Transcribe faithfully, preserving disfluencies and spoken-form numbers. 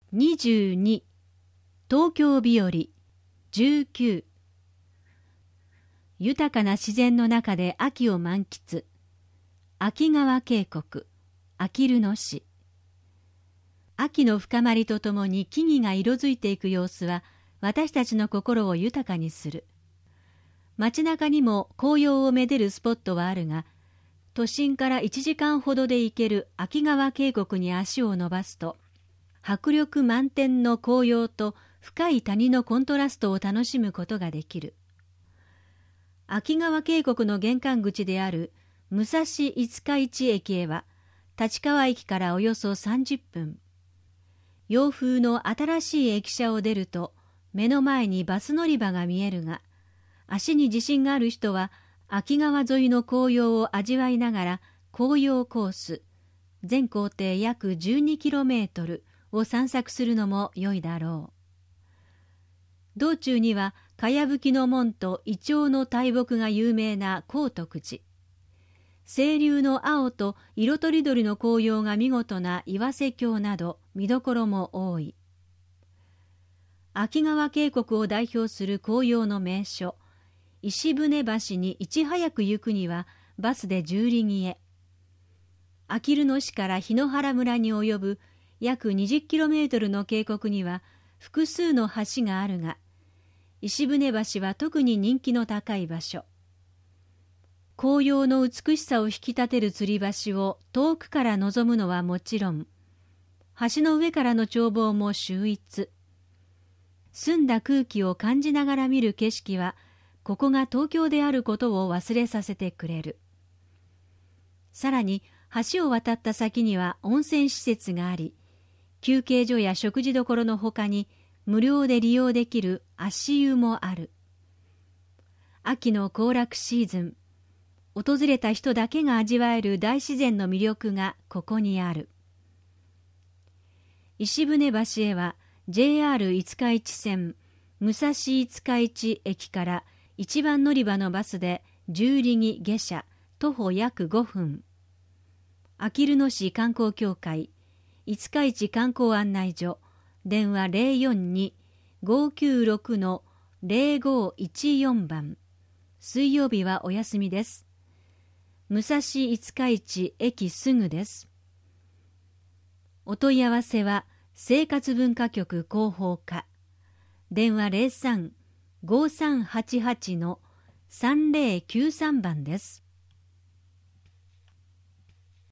にじゅうに、東京日和。じゅうきゅう、豊かな自然の中で秋を満喫。秋川渓谷、あきる野市。秋の深まりとともに木々が色づいていく様子は私たちの心を豊かにする。街中にも紅葉をめでるスポットはあるが、都心からいちじかんほどで行ける秋川渓谷に足を伸ばすと、迫力満点の紅葉と深い谷のコントラストを楽しむことができる。秋川渓谷の玄関口である武蔵五日市駅へは、立川駅からおよそさんじゅっぷん。洋風の新しい駅舎を出ると、目の前にバス乗り場が見えるが、足に自信がある人は、秋川沿いの紅葉を味わいながら、紅葉コース、全行程約 じゅうにキロメートル を散策するのも良いだろう。道中には、かやぶきの門とイチョウの大木が有名な光徳寺。清流の青と色とりどりの紅葉が見事な岩瀬峡など見どころも多い。秋川渓谷を代表する紅葉の名所、石舟橋にいち早く行くにはバスで十里木へ。あきる野市から檜原村に及ぶ約にじゅっキロメートルの渓谷には複数の橋があるが、石舟橋は特に人気の高い場所。紅葉の美しさを引き立てる吊り橋を遠くから望むのはもちろん、橋の上からの眺望も秀逸。澄んだ空気を感じながら見る景色は、ここが東京であることを忘れさせてくれる。さらに、橋を渡った先には温泉施設があり、休憩所や食事処のほかに、無料で利用できる足湯もある。秋の行楽シーズン、訪れた人だけが味わえる大自然の魅力がここにある。石舟橋へは ジェイアール 五日市線武蔵五日市駅から一番乗り場のバスで十里木下車徒歩約ごふん。あきる野市観光協会五日市観光案内所電話 ゼロよんに ごきゅうろく ゼロごいちよん 番。水曜日はお休みです。武蔵五日市駅すぐです。お問い合わせは生活文化局広報課。電話 ゼロさん ごさんはちはち さんぜろきゅうさん 番です。